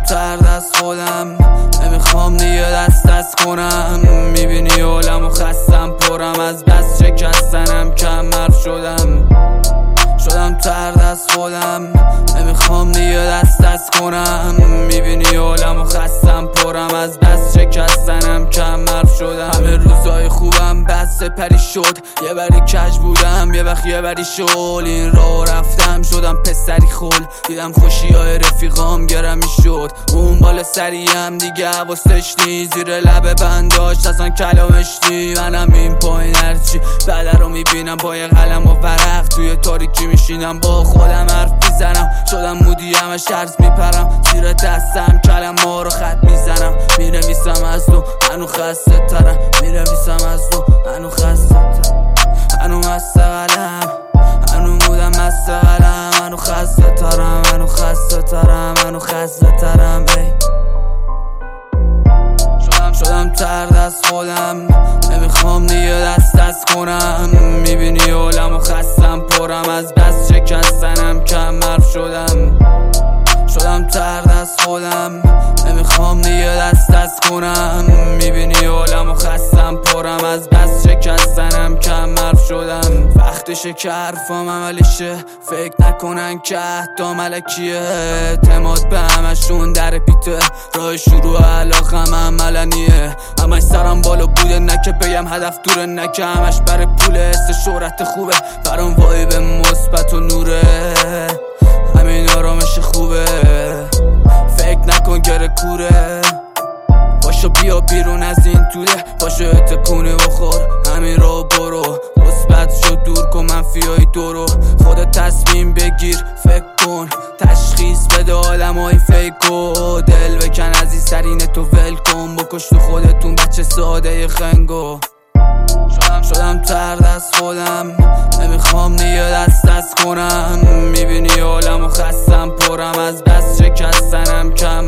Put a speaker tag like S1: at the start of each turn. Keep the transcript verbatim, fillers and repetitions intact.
S1: ترد از خودم، نمیخوام دیگه دست دست کنم. میبینی عالم و خستم، پرم از بس شکستنم، کم حرف شدم شدم ترد از خودم، نمیخوام دیگه دست دست کنم. میبینی عالم و خستم، پرم از بس شکستنم، کم حرف شدم. همه روزای خوبم بس پری شد، یه بری کج بودم یه وقت یه بری شل. این راه رفتم شدم پسری خل، دیدم خوشی های رفیقام گرمی شد. اون بالا سریم دیگه حواسش نی، زیر لب بنداش اصلا کلامش نی. منم این پایین هرچی بله رو میبینم، با یه قلم و ورق توی تاریکی میشینم، با خودم حرف میزنم. شدم مودی همش عرض میپرم، زیر دستم کلمه رو خط میزنم. میرویسم از تو هنو خسته ترم، میرویسم از تو هنو خسته ترم، هنو مست قلم، هنو مودم مست قلم، هنو خسته ترم، هنو خسته ترم، هنو خسته ترم. شدم شدم ترد از خودم، نمیخوام دیگه دست دست کنم. میبینی عالم و خستم، پرم از بس شکستنم، کم حرف شدم شدم ترد از خودم، نمیخوام دیگه دست دست کنم. میبینی عالم و خستم، پرم از بس شکستنم، کم حرف شدم. وقتشه که حرفام عملیشه، فکر نکنن که حتی ملکیه. اعتماد به همشون در پیته، راه شروع علاقم عملنیه. همش سرم بالا بوده، نه که بگم هدف دوره، نه که همش بر پوله. حس شهرت خوبه برام، وایب مثبت و نوره، همین آرامش خوبه. فکر نکن گره کوره، باشو بیا بیرون از این طوله، باشو تکونی بخور همین رو برو. مثبت شو دور کن منفیای دورو، خودت تصمیم بگیر فکر کن، تشخیص بده آدمای فیکو. دل بکن از این سرینه تو ول کن، بکش تو خودتون بچه ساده خنگو. شدم شدم ترد از خودم، نمیخوام دیگه دست دست کنم. میبینی عالم و خستم، پرم از بس شکستنم، کم